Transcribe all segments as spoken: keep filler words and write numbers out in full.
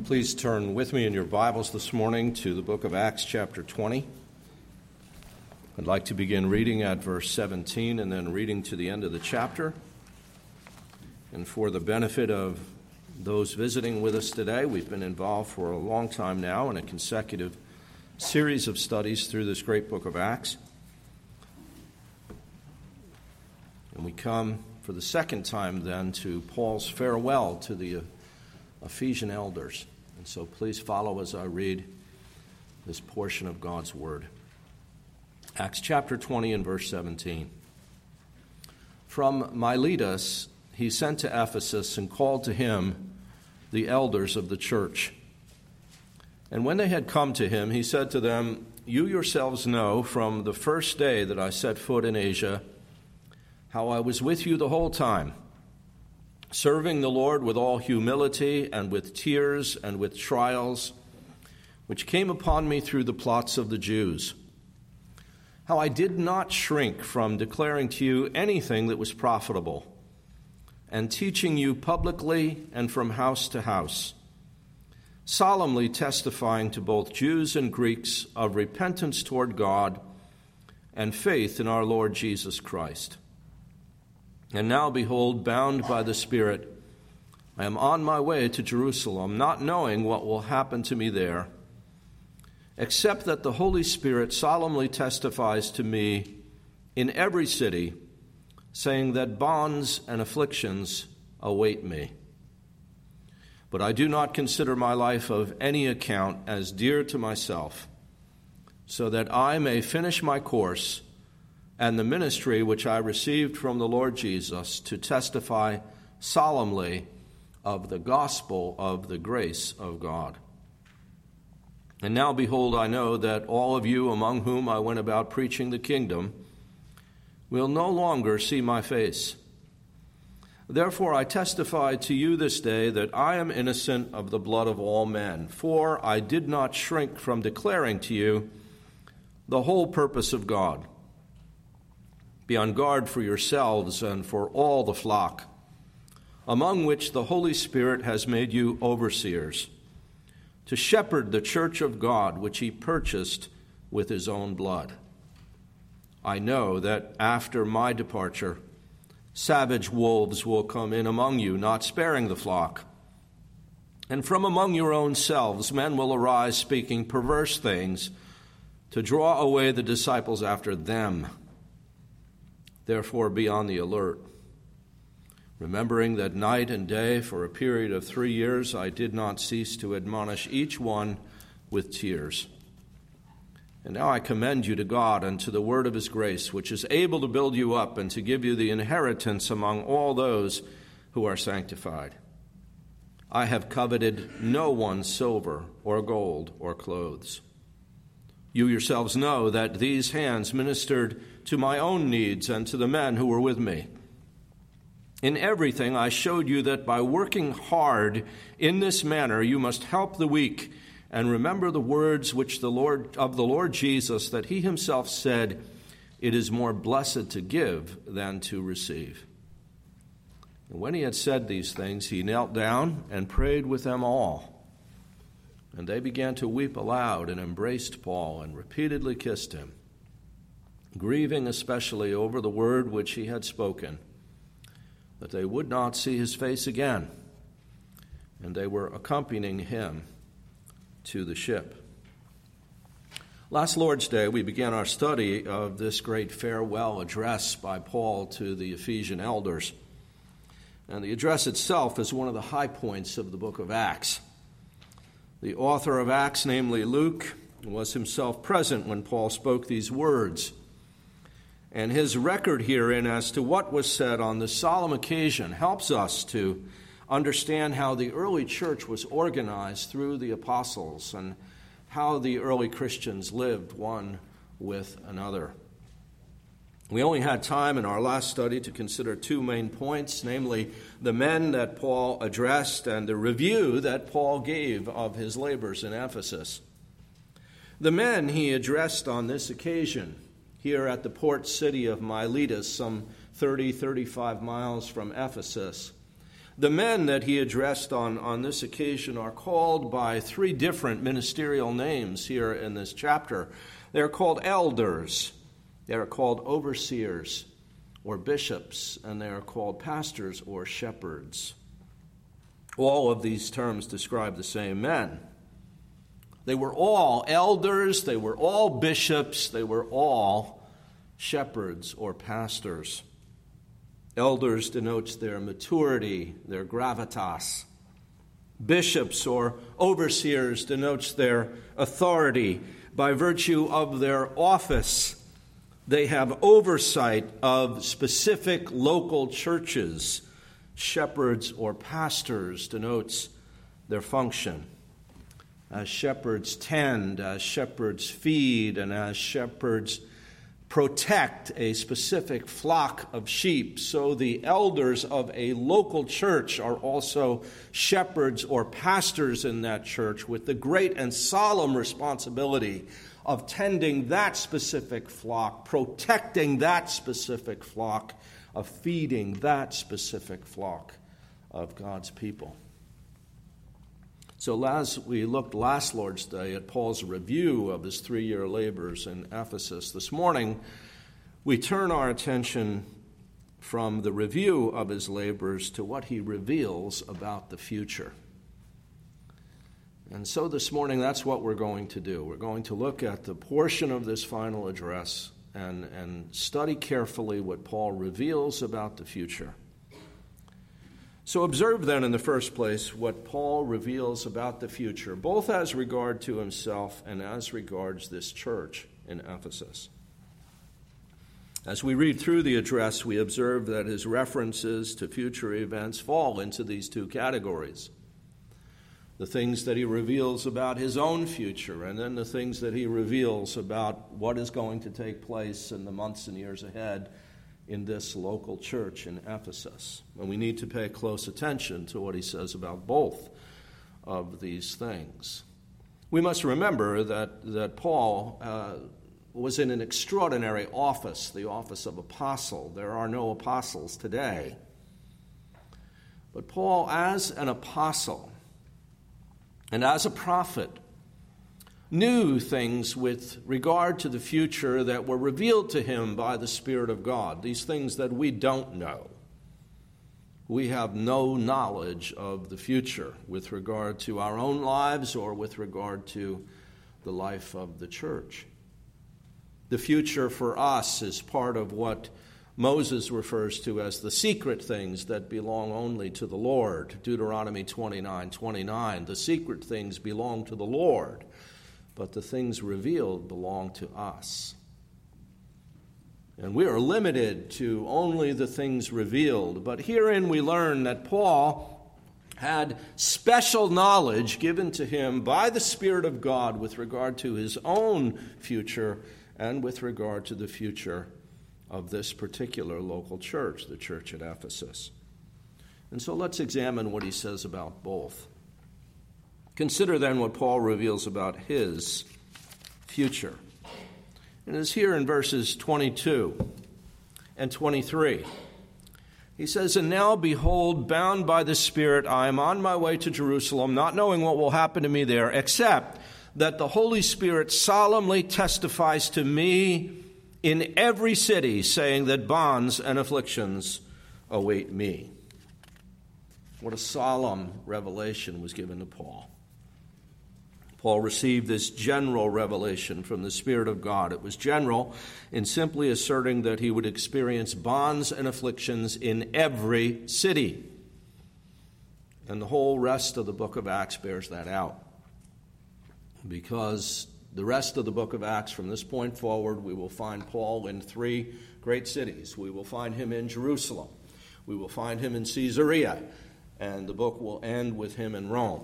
Please turn with me in your Bibles this morning to the book of Acts chapter twenty. I'd like to begin reading at verse seventeen and then reading to the end of the chapter. And for the benefit of those visiting with us today, we've been involved for a long time now in a consecutive series of studies through this great book of Acts. And we come for the second time then to Paul's farewell to the Ephesian elders. And so please follow as I read this portion of God's Word. Acts chapter twenty and verse seventeen. From Miletus he sent to Ephesus and called to him the elders of the church. And when they had come to him, he said to them, "You yourselves know from the first day that I set foot in Asia how I was with you the whole time, serving the Lord with all humility and with tears and with trials, which came upon me through the plots of the Jews. How I did not shrink from declaring to you anything that was profitable, and teaching you publicly and from house to house, solemnly testifying to both Jews and Greeks of repentance toward God and faith in our Lord Jesus Christ. And now, behold, bound by the Spirit, I am on my way to Jerusalem, not knowing what will happen to me there, except that the Holy Spirit solemnly testifies to me in every city, saying that bonds and afflictions await me. But I do not consider my life of any account as dear to myself, so that I may finish my course and the ministry which I received from the Lord Jesus, to testify solemnly of the gospel of the grace of God. And now, behold, I know that all of you among whom I went about preaching the kingdom will no longer see my face. Therefore I testify to you this day that I am innocent of the blood of all men, for I did not shrink from declaring to you the whole purpose of God. Be on guard for yourselves and for all the flock, among which the Holy Spirit has made you overseers, to shepherd the church of God, which he purchased with his own blood. I know that after my departure, savage wolves will come in among you, not sparing the flock. And from among your own selves men will arise speaking perverse things to draw away the disciples after them. Therefore be on the alert, remembering that night and day for a period of three years I did not cease to admonish each one with tears. And now I commend you to God and to the word of his grace, which is able to build you up and to give you the inheritance among all those who are sanctified. I have coveted no one's silver or gold or clothes. You yourselves know that these hands ministered to my own needs and to the men who were with me. In everything I showed you that by working hard in this manner you must help the weak, and remember the words which the Lord of the Lord Jesus, that he himself said, "It is more blessed to give than to receive." And when he had said these things, he knelt down and prayed with them all. And they began to weep aloud and embraced Paul and repeatedly kissed him, grieving especially over the word which he had spoken, that they would not see his face again. And they were accompanying him to the ship. Last Lord's Day, we began our study of this great farewell address by Paul to the Ephesian elders. And the address itself is one of the high points of the book of Acts. The author of Acts, namely Luke, was himself present when Paul spoke these words. And his record herein as to what was said on this solemn occasion helps us to understand how the early church was organized through the apostles and how the early Christians lived one with another. We only had time in our last study to consider two main points, namely the men that Paul addressed and the review that Paul gave of his labors in Ephesus. The men he addressed on this occasion here at the port city of Miletus, some thirty, thirty-five miles from Ephesus. The men that he addressed on, on this occasion are called by three different ministerial names here in this chapter. They're called elders, they are called overseers or bishops, and they are called pastors or shepherds. All of these terms describe the same men. They were all elders, they were all bishops, they were all shepherds or pastors. Elders denotes their maturity, their gravitas. Bishops or overseers denotes their authority. By virtue of their office, they have oversight of specific local churches. Shepherds or pastors denotes their function. As shepherds tend, as shepherds feed, and as shepherds protect a specific flock of sheep, so the elders of a local church are also shepherds or pastors in that church with the great and solemn responsibility of tending that specific flock, protecting that specific flock, of feeding that specific flock of God's people. So as we looked last Lord's Day at Paul's review of his three-year labors in Ephesus, this morning we turn our attention from the review of his labors to what he reveals about the future. And so this morning that's what we're going to do. We're going to look at the portion of this final address and, and study carefully what Paul reveals about the future. So observe then in the first place what Paul reveals about the future, both as regard to himself and as regards this church in Ephesus. As we read through the address, we observe that his references to future events fall into these two categories. The things that he reveals about his own future, and then the things that he reveals about what is going to take place in the months and years ahead in this local church in Ephesus. And we need to pay close attention to what he says about both of these things. We must remember that, that Paul uh, was in an extraordinary office, the office of apostle. There are no apostles today. But Paul, as an apostle and as a prophet, knew things with regard to the future that were revealed to him by the Spirit of God, these things that we don't know. We have no knowledge of the future with regard to our own lives or with regard to the life of the church. The future for us is part of what Moses refers to as the secret things that belong only to the Lord. Deuteronomy twenty-nine twenty-nine, the secret things belong to the Lord, but the things revealed belong to us. And we are limited to only the things revealed. But herein we learn that Paul had special knowledge given to him by the Spirit of God with regard to his own future and with regard to the future of this particular local church, the church at Ephesus. And so let's examine what he says about both. Consider then what Paul reveals about his future. And it is here in verses twenty-two and twenty-three. He says, "And now, behold, bound by the Spirit, I am on my way to Jerusalem, not knowing what will happen to me there, except that the Holy Spirit solemnly testifies to me in every city, saying that bonds and afflictions await me." What a solemn revelation was given to Paul. Paul received this general revelation from the Spirit of God. It was general in simply asserting that he would experience bonds and afflictions in every city. And the whole rest of the book of Acts bears that out. Because the rest of the book of Acts, from this point forward, we will find Paul in three great cities. We will find him in Jerusalem. We will find him in Caesarea. And the book will end with him in Rome.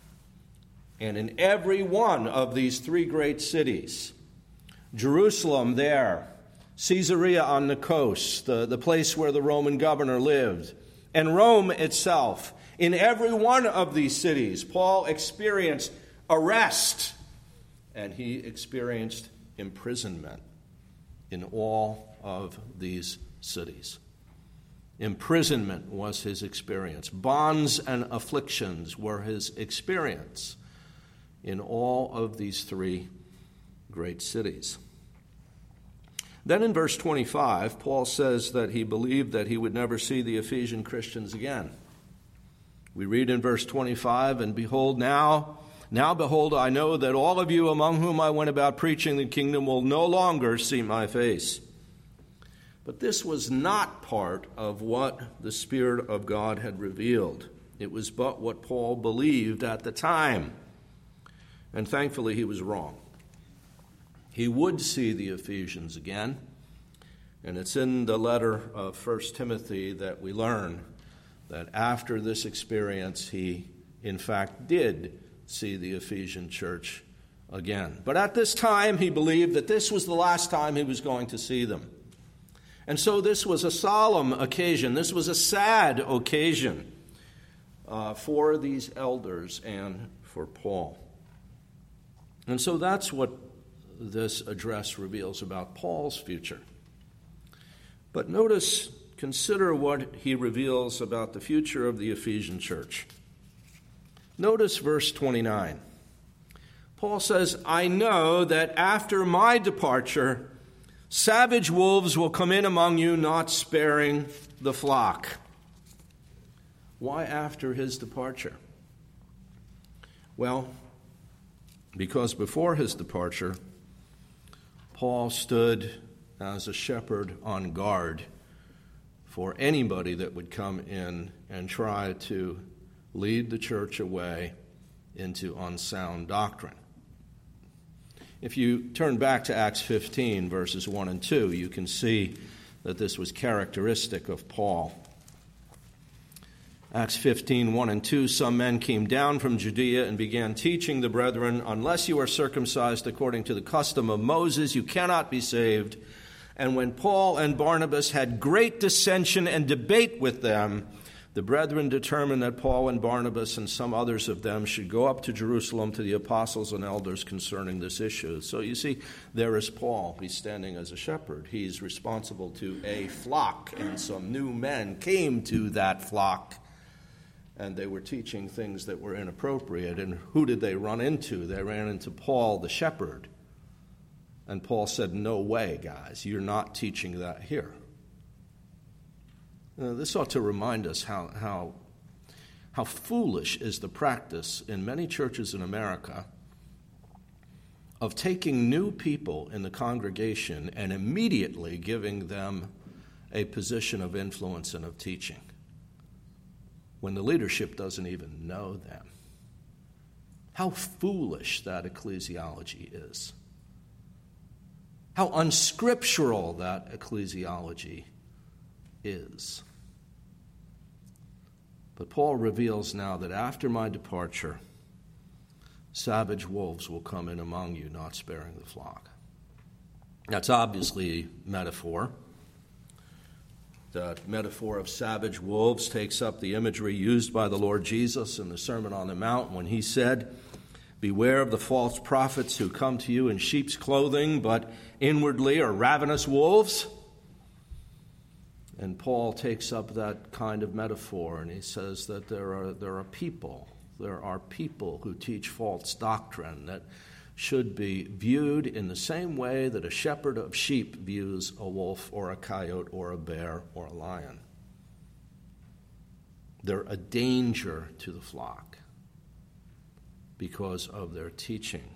And in every one of these three great cities, Jerusalem there, Caesarea on the coast, the, the place where the Roman governor lived, and Rome itself, in every one of these cities, Paul experienced arrest, and he experienced imprisonment in all of these cities. Imprisonment was his experience. Bonds and afflictions were his experience in all of these three great cities. Then in verse twenty-five, Paul says that he believed that he would never see the Ephesian Christians again. We read in verse twenty-five, and behold, now, now behold, I know that all of you among whom I went about preaching the kingdom will no longer see my face. But this was not part of what the Spirit of God had revealed. It was but what Paul believed at the time. And thankfully, he was wrong. He would see the Ephesians again. And it's in the letter of First Timothy that we learn that after this experience, he, in fact, did see the Ephesian church again. But at this time, he believed that this was the last time he was going to see them. And so this was a solemn occasion. This was a sad occasion uh, for these elders and for Paul. And so that's what this address reveals about Paul's future. But notice, consider what he reveals about the future of the Ephesian church. Notice verse twenty-nine. Paul says, I know that after my departure, savage wolves will come in among you, not sparing the flock. Why after his departure? Well, because before his departure, Paul stood as a shepherd on guard for anybody that would come in and try to lead the church away into unsound doctrine. If you turn back to Acts fifteen, verses one and two, you can see that this was characteristic of Paul. Acts fifteen, one and two, some men came down from Judea and began teaching the brethren, unless you are circumcised according to the custom of Moses, you cannot be saved. And when Paul and Barnabas had great dissension and debate with them, the brethren determined that Paul and Barnabas and some others of them should go up to Jerusalem to the apostles and elders concerning this issue. So you see, there is Paul. He's standing as a shepherd. He's responsible to a flock, and some new men came to that flock, and they were teaching things that were inappropriate. And who did they run into? They ran into Paul, the shepherd. And Paul said, no way, guys, you're not teaching that here. Now, this ought to remind us how, how, how foolish is the practice in many churches in America of taking new people in the congregation and immediately giving them a position of influence and of teaching when the leadership doesn't even know them. How foolish that ecclesiology is. How unscriptural that ecclesiology is. But Paul reveals now that after my departure, savage wolves will come in among you, not sparing the flock. That's obviously a metaphor. The metaphor of savage wolves takes up the imagery used by the Lord Jesus in the Sermon on the Mount when he said, beware of the false prophets who come to you in sheep's clothing, but inwardly are ravenous wolves. And Paul takes up that kind of metaphor, and he says that there are there are people, there are people who teach false doctrine that should be viewed in the same way that a shepherd of sheep views a wolf or a coyote or a bear or a lion. They're a danger to the flock because of their teaching.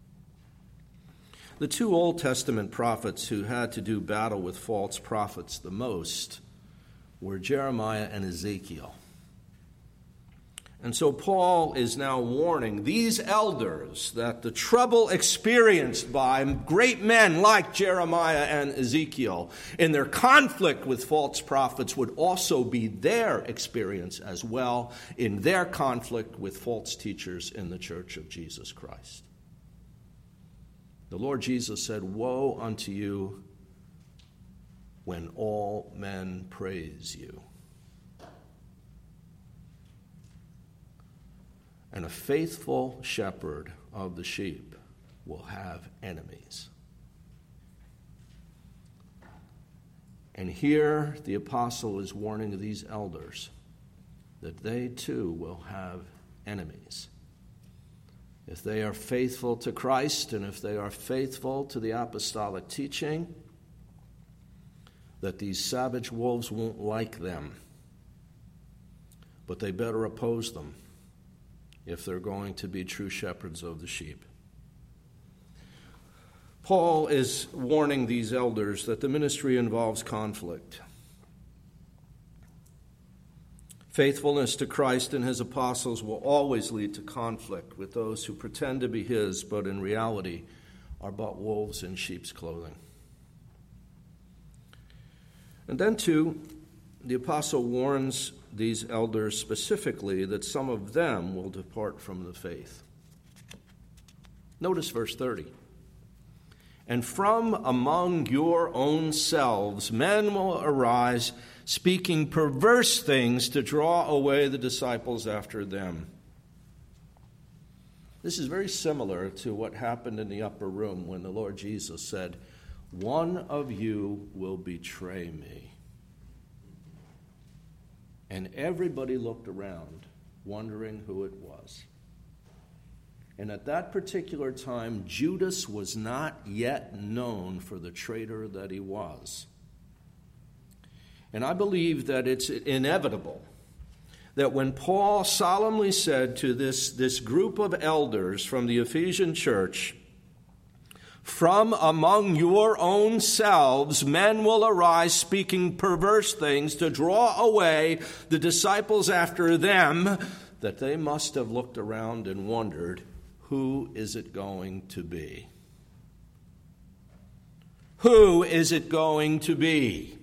The two Old Testament prophets who had to do battle with false prophets the most were Jeremiah and Ezekiel. And so Paul is now warning these elders that the trouble experienced by great men like Jeremiah and Ezekiel in their conflict with false prophets would also be their experience as well in their conflict with false teachers in the Church of Jesus Christ. The Lord Jesus said, woe unto you when all men praise you. And a faithful shepherd of the sheep will have enemies. And here the apostle is warning these elders that they too will have enemies. If they are faithful to Christ and if they are faithful to the apostolic teaching, that these savage wolves won't like them. But they better oppose them if they're going to be true shepherds of the sheep. Paul is warning these elders that the ministry involves conflict. Faithfulness to Christ and his apostles will always lead to conflict with those who pretend to be his, but in reality are but wolves in sheep's clothing. And then, too, the apostle warns these elders specifically that some of them will depart from the faith. Notice verse thirty. And from among your own selves men will arise, speaking perverse things to draw away the disciples after them. This is very similar to what happened in the upper room when the Lord Jesus said, "One of you will betray me." And everybody looked around, wondering who it was. And at that particular time, Judas was not yet known for the traitor that he was. And I believe that it's inevitable that when Paul solemnly said to this, this group of elders from the Ephesian church, "From among your own selves men will arise speaking perverse things to draw away the disciples after them," that they must have looked around and wondered, who is it going to be? Who is it going to be?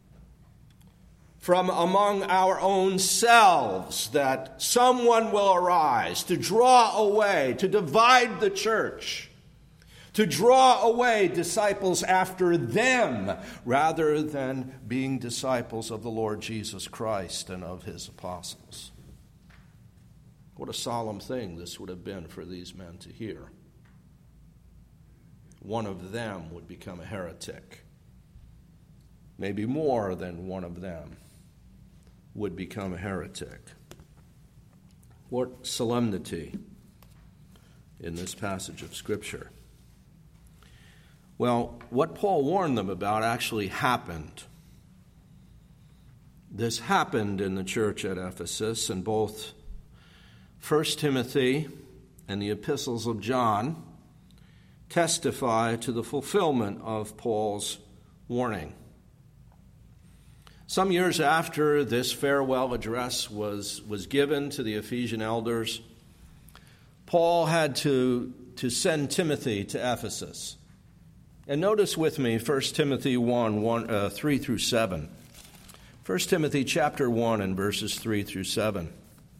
From among our own selves that someone will arise to draw away, to divide the church, to draw away disciples after them, rather than being disciples of the Lord Jesus Christ and of his apostles. What a solemn thing this would have been for these men to hear. One of them would become a heretic. Maybe more than one of them would become a heretic. What solemnity in this passage of Scripture. Well, what Paul warned them about actually happened. This happened in the church at Ephesus, and both First Timothy and the epistles of John testify to the fulfillment of Paul's warning. Some years after this farewell address was, was given to the Ephesian elders, Paul had to, to send Timothy to Ephesus. And notice with me First Timothy one, one uh, three through seven. First Timothy chapter one and verses three through seven.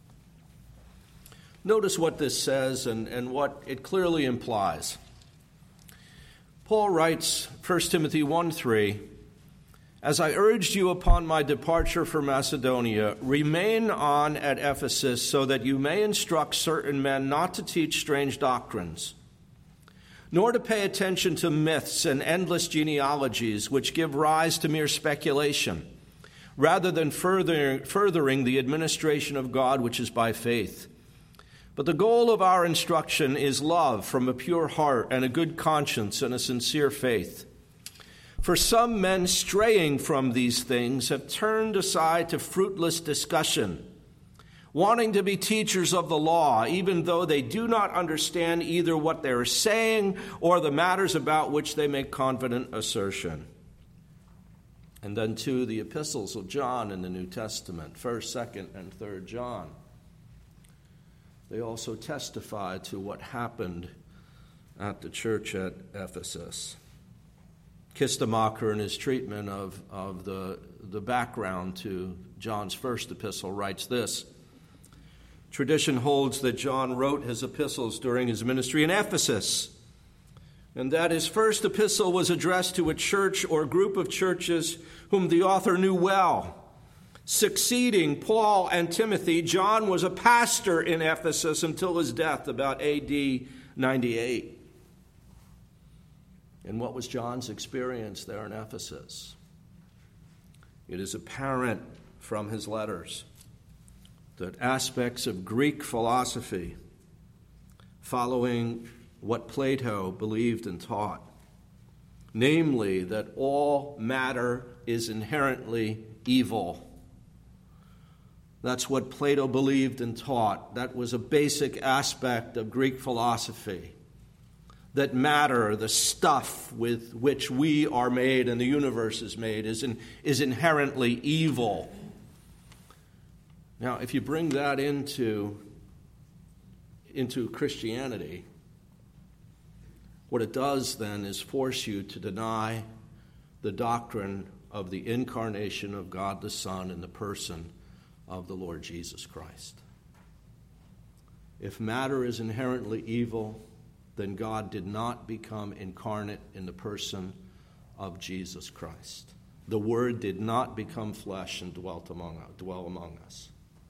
Notice what this says and, and what it clearly implies. Paul writes, First Timothy one three, "As I urged you upon my departure for Macedonia, remain on at Ephesus so that you may instruct certain men not to teach strange doctrines, nor to pay attention to myths and endless genealogies which give rise to mere speculation, rather than further, furthering the administration of God which is by faith. But the goal of our instruction is love from a pure heart and a good conscience and a sincere faith. For some men straying from these things have turned aside to fruitless discussion, wanting to be teachers of the law, even though they do not understand either what they are saying or the matters about which they make confident assertion." And then, too, the epistles of John in the New Testament, First, Second, and Third John. They also testify to what happened at the church at Ephesus. Kistemacher, in his treatment of, of the, the background to John's first epistle, writes this: "Tradition holds that John wrote his epistles during his ministry in Ephesus, and that his first epistle was addressed to a church or group of churches whom the author knew well. Succeeding Paul and Timothy, John was a pastor in Ephesus until his death about A D ninety-eight. And what was John's experience there in Ephesus? It is apparent from his letters that aspects of Greek philosophy, following what Plato believed and taught, namely that all matter is inherently evil. That's what Plato believed and taught. That was a basic aspect of Greek philosophy. That matter, the stuff with which we are made and the universe is made, is, in, is inherently evil. Now, if you bring that into, into Christianity, what it does then is force you to deny the doctrine of the incarnation of God the Son in the person of the Lord Jesus Christ. If matter is inherently evil, then God did not become incarnate in the person of Jesus Christ. The Word did not become flesh and dwelt among, dwell among us.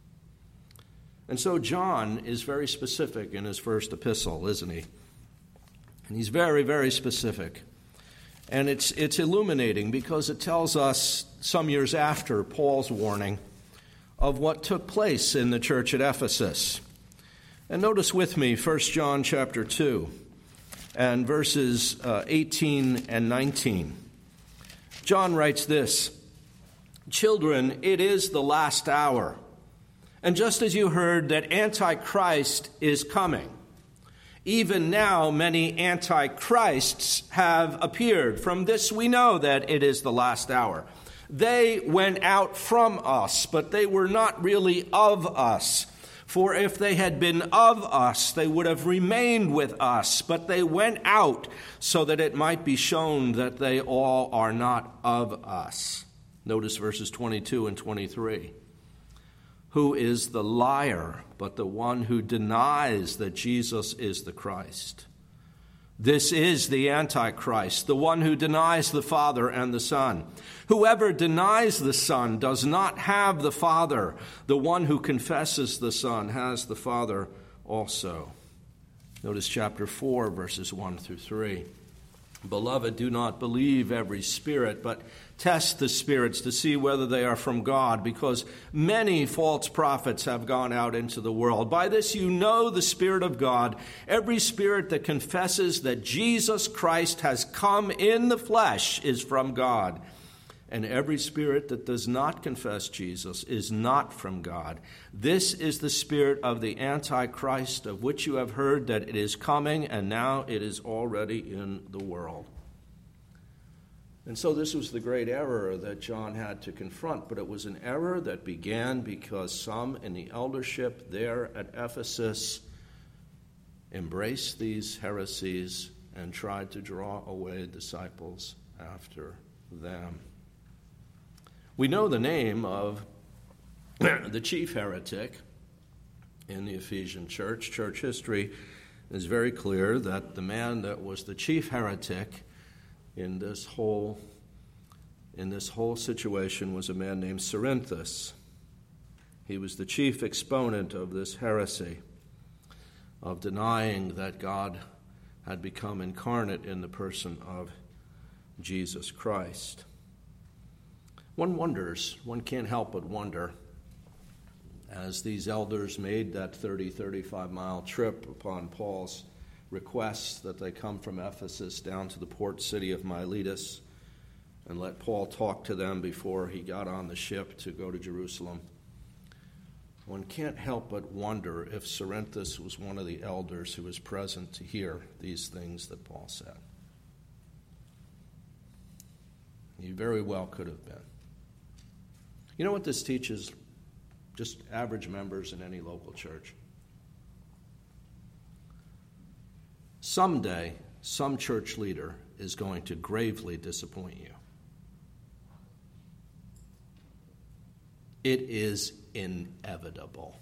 And so John is very specific in his first epistle, isn't he? And he's very, very specific. And it's it's illuminating because it tells us some years after Paul's warning of what took place in the church at Ephesus. And notice with me First John chapter two and verses uh, eighteen and nineteen. John writes this, "Children, it is the last hour. And just as you heard that Antichrist is coming, even now many antichrists have appeared. From this we know that it is the last hour. They went out from us, but they were not really of us. For if they had been of us, they would have remained with us. But they went out so that it might be shown that they all are not of us." Notice verses twenty-two and twenty-three. "Who is the liar but the one who denies that Jesus is the Christ? This is the Antichrist, the one who denies the Father and the Son. Whoever denies the Son does not have the Father. The one who confesses the Son has the Father also." Notice chapter four, verses one through three. "Beloved, do not believe every spirit, but test the spirits to see whether they are from God, because many false prophets have gone out into the world. By this you know the Spirit of God. Every spirit that confesses that Jesus Christ has come in the flesh is from God. And every spirit that does not confess Jesus is not from God. This is the spirit of the Antichrist, of which you have heard that it is coming, and now it is already in the world." And so this was the great error that John had to confront, but it was an error that began because some in the eldership there at Ephesus embraced these heresies and tried to draw away disciples after them. We know the name of the chief heretic in the Ephesian church. Church history is very clear that the man that was the chief heretic in this whole in this whole situation was a man named Cerinthus. He was the chief exponent of this heresy of denying that God had become incarnate in the person of Jesus Christ. One wonders, one can't help but wonder, as these elders made that thirty, thirty-five mile trip upon Paul's request that they come from Ephesus down to the port city of Miletus and let Paul talk to them before he got on the ship to go to Jerusalem. One can't help but wonder if Cerinthus was one of the elders who was present to hear these things that Paul said. He very well could have been. You know what this teaches just average members in any local church? Someday, some church leader is going to gravely disappoint you. It is inevitable.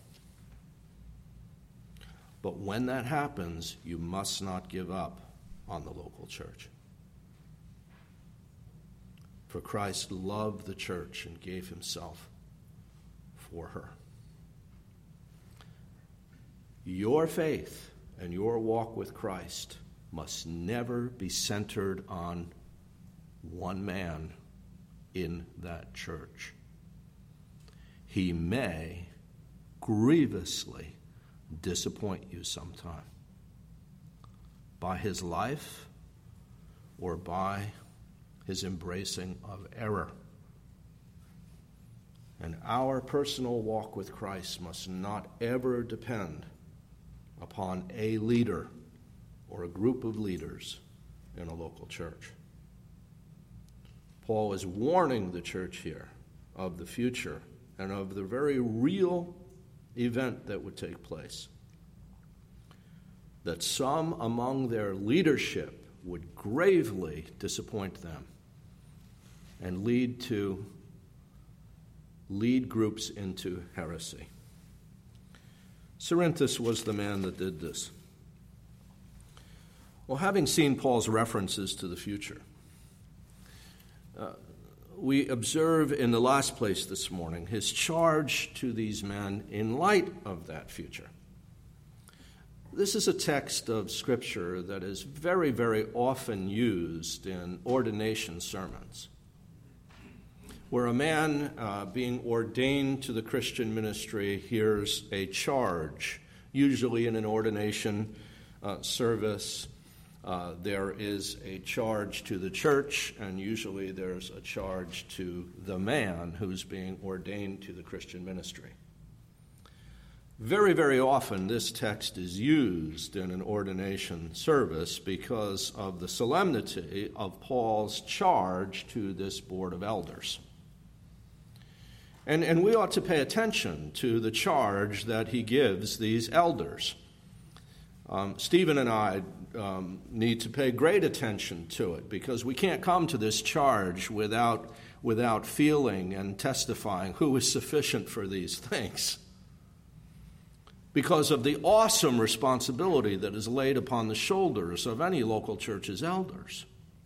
But when that happens, you must not give up on the local church. For Christ loved the church and gave himself for her. Your faith and your walk with Christ must never be centered on one man in that church. He may grievously disappoint you sometime by his life or by his embracing of error. And our personal walk with Christ must not ever depend upon a leader or a group of leaders in a local church. Paul is warning the church here of the future and of the very real event that would take place. That some among their leadership would gravely disappoint them and lead to lead groups into heresy. Cerinthus was the man that did this. Well, having seen Paul's references to the future, uh, we observe in the last place this morning his charge to these men in light of that future. This is a text of Scripture that is very, very often used in ordination sermons, where a man uh, being ordained to the Christian ministry hears a charge, usually in an ordination uh, service. Uh, there is a charge to the church, and usually there's a charge to the man who's being ordained to the Christian ministry. Very, very often this text is used in an ordination service because of the solemnity of Paul's charge to this board of elders. And, and we ought to pay attention to the charge that he gives these elders. Um, Stephen and I um, need to pay great attention to it because we can't come to this charge without, without feeling and testifying who is sufficient for these things, because of the awesome responsibility that is laid upon the shoulders of any local church's elders.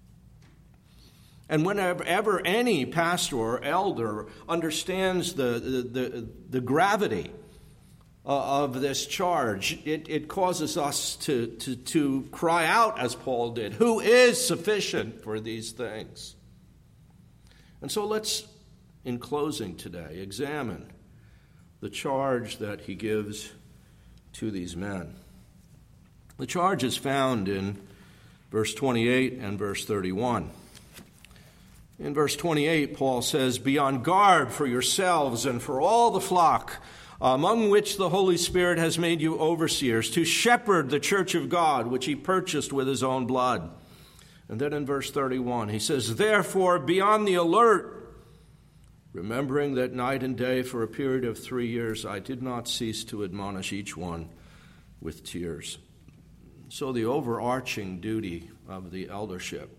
And whenever any pastor or elder understands the, the, the, the gravity uh, of this charge, it, it causes us to, to, to cry out, as Paul did, who is sufficient for these things? And so let's, in closing today, examine the charge that he gives to these men. The charge is found in verse twenty-eight and verse thirty-one. In verse twenty-eight, Paul says, "Be on guard for yourselves and for all the flock, among which the Holy Spirit has made you overseers, to shepherd the church of God, which he purchased with his own blood." And then in verse thirty-one, he says, "Therefore be on the alert, remembering that night and day for a period of three years I did not cease to admonish each one with tears." So the overarching duty of the eldership,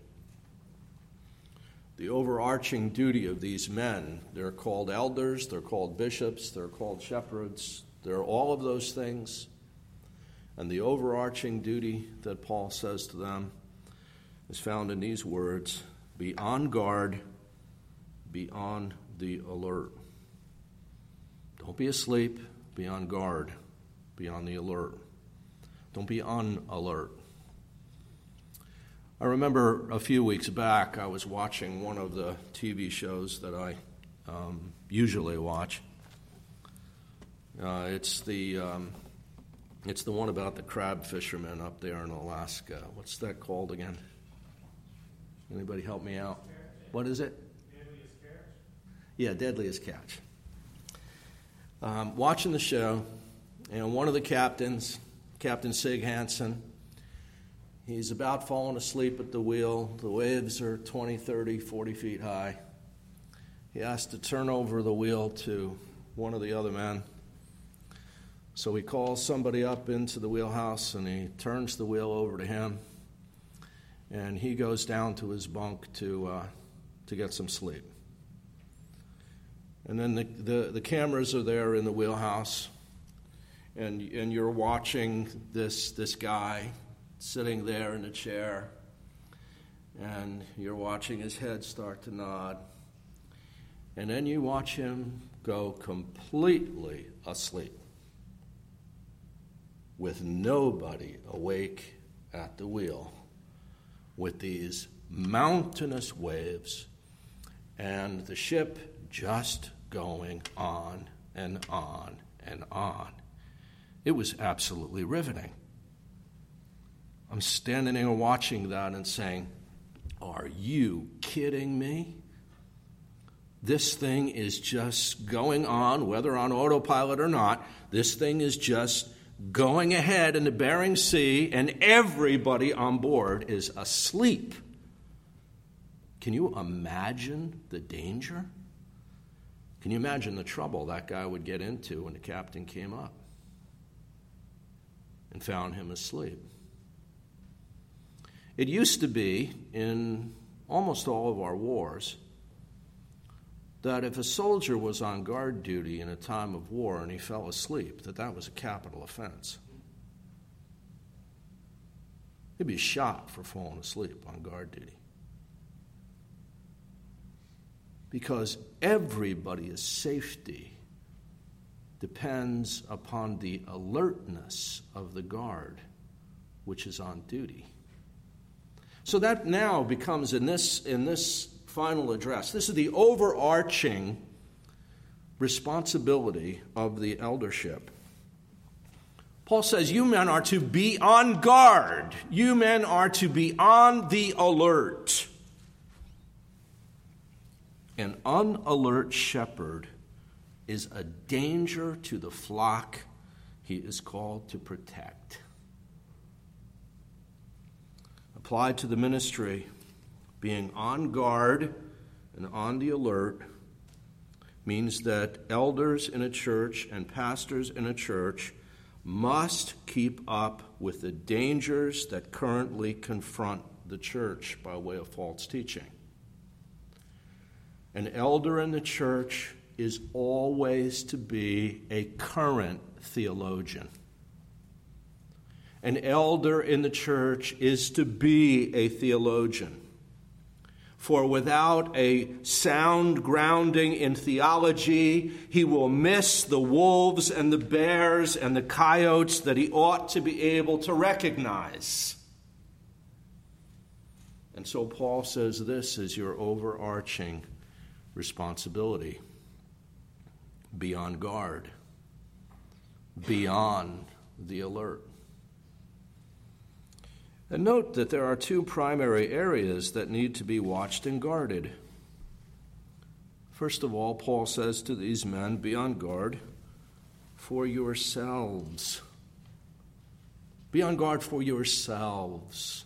the overarching duty of these men, they're called elders, they're called bishops, they're called shepherds, they're all of those things. And the overarching duty that Paul says to them is found in these words: be on guard, be on the alert. Don't be asleep, be on guard, be on the alert. Don't be unalert. I remember a few weeks back I was watching one of the T V shows that I um, usually watch. Uh, it's the um, it's the one about the crab fishermen up there in Alaska. What's that called again? Anybody help me out? What is it? Deadliest Catch. Yeah, Deadliest Catch. Um, watching the show, and one of the captains, Captain Sig Hansen, he's about falling asleep at the wheel. The waves are twenty, thirty, forty feet high. He has to turn over the wheel to one of the other men. So he calls somebody up into the wheelhouse, and he turns the wheel over to him. And he goes down to his bunk to uh, to get some sleep. And then the, the, the cameras are there in the wheelhouse, and and you're watching this this guy sitting there in a chair, and you're watching his head start to nod, and then you watch him go completely asleep with nobody awake at the wheel, with these mountainous waves and the ship just going on and on and on. It was absolutely riveting. I'm standing there watching that and saying, are you kidding me? This thing is just going on, whether on autopilot or not. This thing is just going ahead in the Bering Sea, and everybody on board is asleep. Can you imagine the danger? Can you imagine the trouble that guy would get into when the captain came up and found him asleep? It used to be in almost all of our wars that if a soldier was on guard duty in a time of war and he fell asleep, that that was a capital offense. He'd be shot for falling asleep on guard duty. Because everybody's safety depends upon the alertness of the guard which is on duty. So that now becomes in this in this final address, this is the overarching responsibility of the eldership. Paul says, you men are to be on guard. You men are to be on the alert. An unalert shepherd is a danger to the flock he is called to protect. Applied to the ministry, being on guard and on the alert means that elders in a church and pastors in a church must keep up with the dangers that currently confront the church by way of false teaching. An elder in the church is always to be a current theologian. An elder in the church is to be a theologian. For without a sound grounding in theology, he will miss the wolves and the bears and the coyotes that he ought to be able to recognize. And so Paul says this is your overarching responsibility. Be on guard. Be on the alert. And note that there are two primary areas that need to be watched and guarded. First of all, Paul says to these men, be on guard for yourselves. Be on guard for yourselves.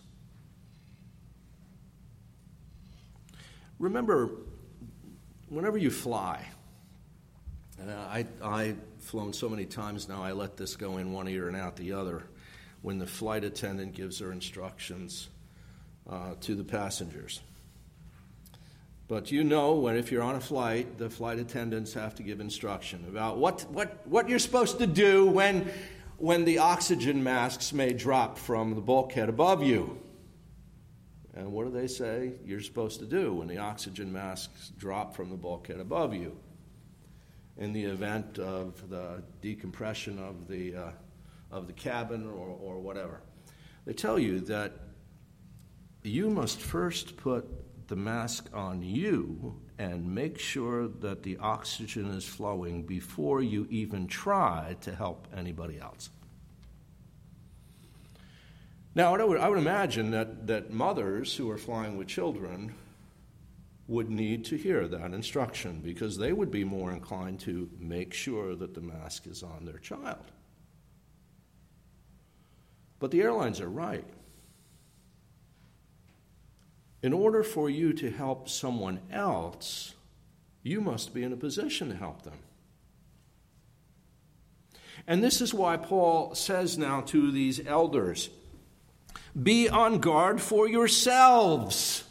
Remember, whenever you fly, and I, I've flown so many times now, I let this go in one ear and out the other, when the flight attendant gives her instructions uh, to the passengers. But you know, when if you're on a flight, the flight attendants have to give instruction about what what, what you're supposed to do when, when the oxygen masks may drop from the bulkhead above you. And what do they say you're supposed to do when the oxygen masks drop from the bulkhead above you in the event of the decompression of the uh, of the cabin or, or whatever? They tell you that you must first put the mask on you and make sure that the oxygen is flowing before you even try to help anybody else. Now, I would, I would imagine that, that mothers who are flying with children would need to hear that instruction because they would be more inclined to make sure that the mask is on their child. But the airlines are right. In order for you to help someone else, you must be in a position to help them. And this is why Paul says now to these elders, be on guard for yourselves.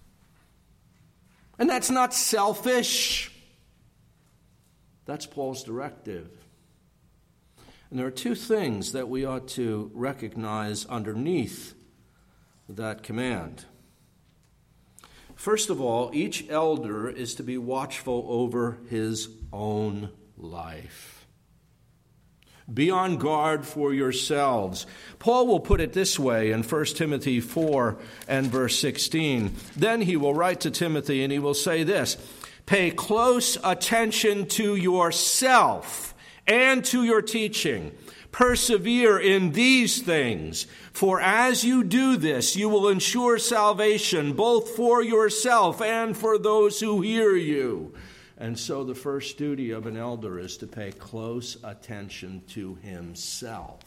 And that's not selfish. That's Paul's directive. And there are two things that we ought to recognize underneath that command. First of all, each elder is to be watchful over his own life. Be on guard for yourselves. Paul will put it this way in First Timothy four and verse sixteen. Then he will write to Timothy and he will say this, pay close attention to yourself and to your teaching. Persevere in these things, for as you do this, you will ensure salvation both for yourself and for those who hear you. And so the first duty of an elder is to pay close attention to himself.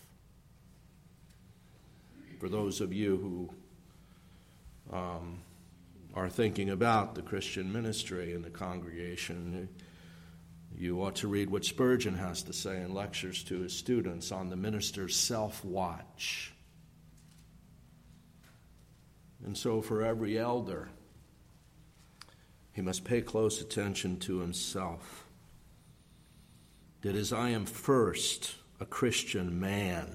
For those of you who um, are thinking about the Christian ministry in the congregation, you ought to read what Spurgeon has to say in lectures to his students on the minister's self-watch. And so for every elder, he must pay close attention to himself. That is, I am first a Christian man.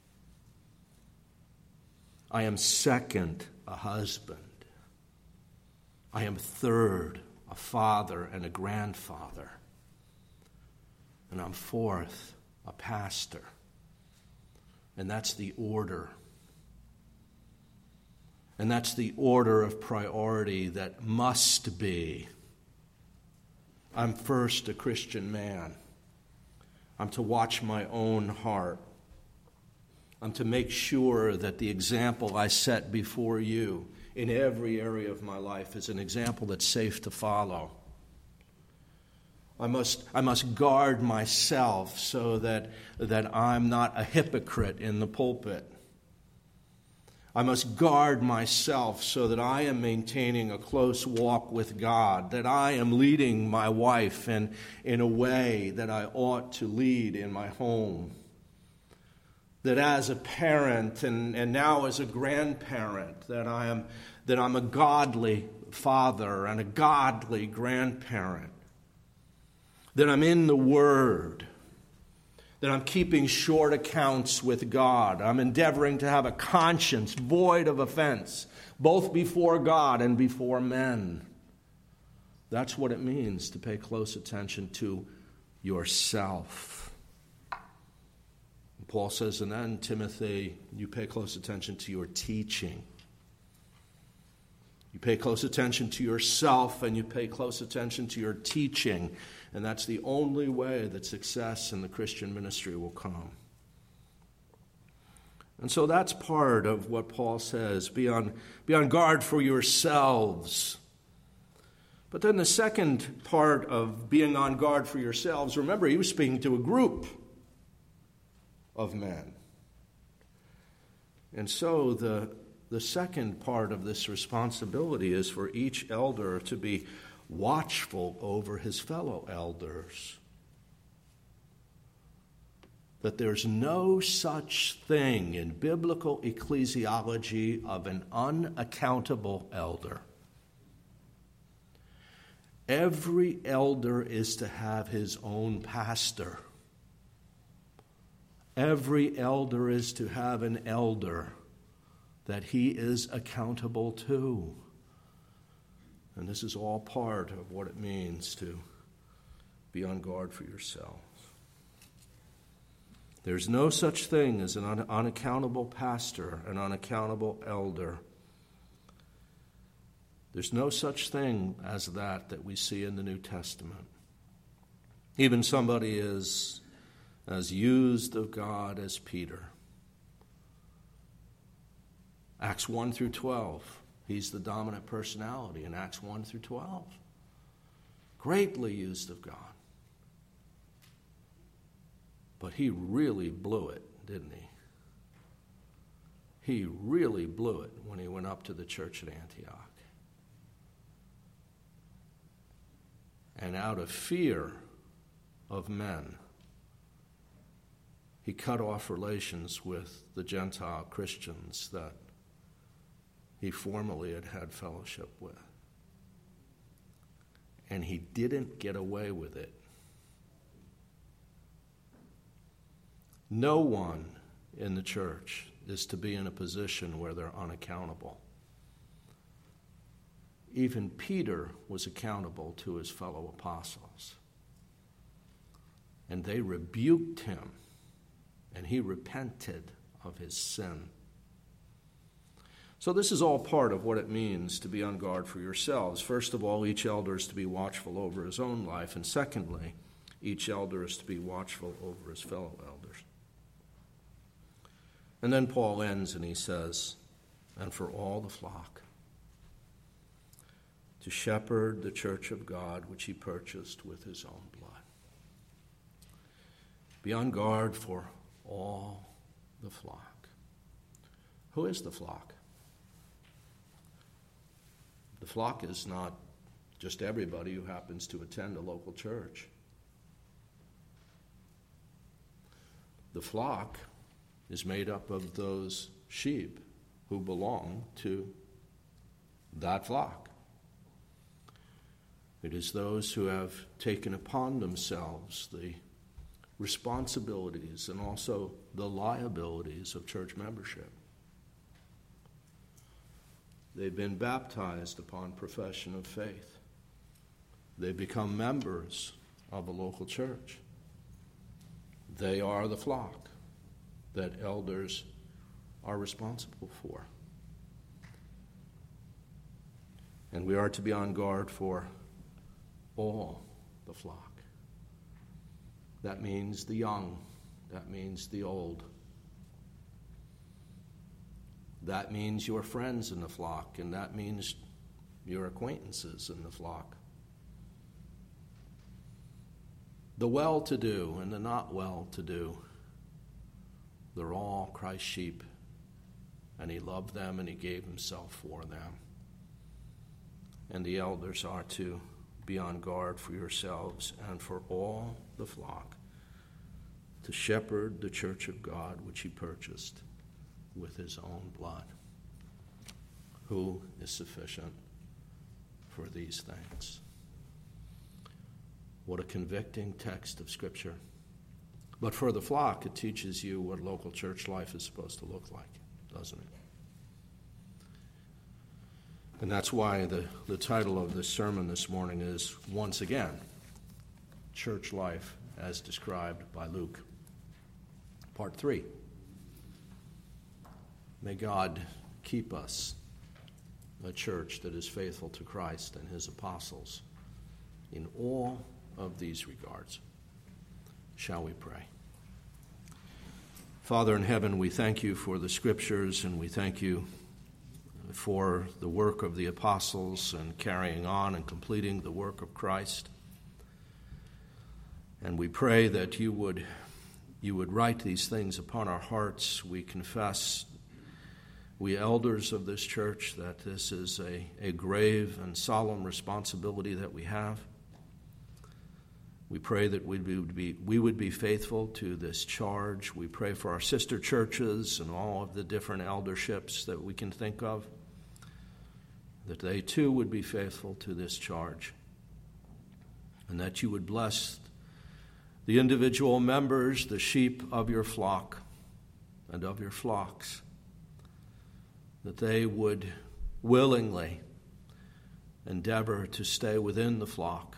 I am second a husband. I am third a father and a grandfather. And I'm fourth a pastor. And that's the order. And that's the order of priority that must be. I'm first a Christian man. I'm to watch my own heart. I'm to make sure that the example I set before you in every area of my life is an example that's safe to follow. I must, I must guard myself so that, that I'm not a hypocrite in the pulpit. I must guard myself so that I am maintaining a close walk with God, that I am leading my wife in, in a way that I ought to lead in my home. That as a parent and, and now as a grandparent, that I am that I'm a godly father and a godly grandparent. That I'm in the Word. That I'm keeping short accounts with God. I'm endeavoring to have a conscience void of offense, both before God and before men. That's what it means to pay close attention to yourself. And Paul says, and then, Timothy, you pay close attention to your teaching. You pay close attention to yourself and you pay close attention to your teaching. And that's the only way that success in the Christian ministry will come. And so that's part of what Paul says. Be on, be on guard for yourselves. But then the second part of being on guard for yourselves, remember, he was speaking to a group of men. And so the, the second part of this responsibility is for each elder to be watchful over his fellow elders. That there's no such thing in biblical ecclesiology of an unaccountable elder. Every elder is to have his own pastor. Every elder is to have an elder that he is accountable to. And this is all part of what it means to be on guard for yourselves. There's no such thing as an un- unaccountable pastor, an unaccountable elder. There's no such thing as that that we see in the New Testament. Even somebody as, as used of God as Peter. Acts one through twelve. He's the dominant personality in Acts one through twelve. Greatly used of God. But he really blew it, didn't he? He really blew it when he went up to the church at Antioch. And out of fear of men, he cut off relations with the Gentile Christians that he formerly had had fellowship with. And he didn't get away with it. No one in the church is to be in a position where they're unaccountable. Even Peter was accountable to his fellow apostles. And they rebuked him and he repented of his sin. So this is all part of what it means to be on guard for yourselves. First of all, each elder is to be watchful over his own life, and secondly, each elder is to be watchful over his fellow elders. And then Paul ends and he says, and for all the flock, to shepherd the church of God which he purchased with his own blood. Be on guard for all the flock. Who is the flock? The flock is not just everybody who happens to attend a local church. The flock is made up of those sheep who belong to that flock. It is those who have taken upon themselves the responsibilities and also the liabilities of church membership. They've been baptized upon profession of faith. They become members of a local church. They are the flock that elders are responsible for. And we are to be on guard for all the flock. That means the young. That means the old. That means your friends in the flock, and that means your acquaintances in the flock. The well-to-do and the not well-to-do, they're all Christ's sheep, and he loved them and he gave himself for them. And the elders are to be on guard for yourselves and for all the flock, to shepherd the church of God which he purchased with his own blood. Who is sufficient for these things? What a convicting text of Scripture. But for the flock, it teaches you what local church life is supposed to look like, doesn't it? And that's why the, the title of this sermon this morning is, once again, Church Life as Described by Luke. Part three. May God keep us a church that is faithful to Christ and his apostles in all of these regards. Shall we pray? Father in heaven, we thank you for the Scriptures, and we thank you for the work of the apostles and carrying on and completing the work of Christ. And we pray that you would, you would write these things upon our hearts. We confess, we elders of this church, that this is a, a grave and solemn responsibility that we have. We pray that we would be, we would be faithful to this charge. We pray for our sister churches and all of the different elderships that we can think of, that they too would be faithful to this charge, and that you would bless the individual members, the sheep of your flock and of your flocks, that they would willingly endeavor to stay within the flock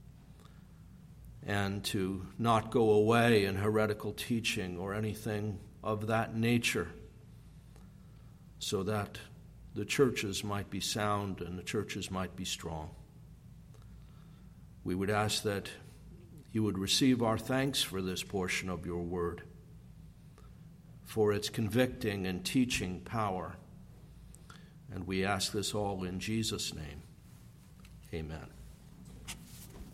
and to not go away in heretical teaching or anything of that nature, so that the churches might be sound and the churches might be strong. We would ask that you would receive our thanks for this portion of your word, for its convicting and teaching power. And we ask this all in Jesus' name. Amen.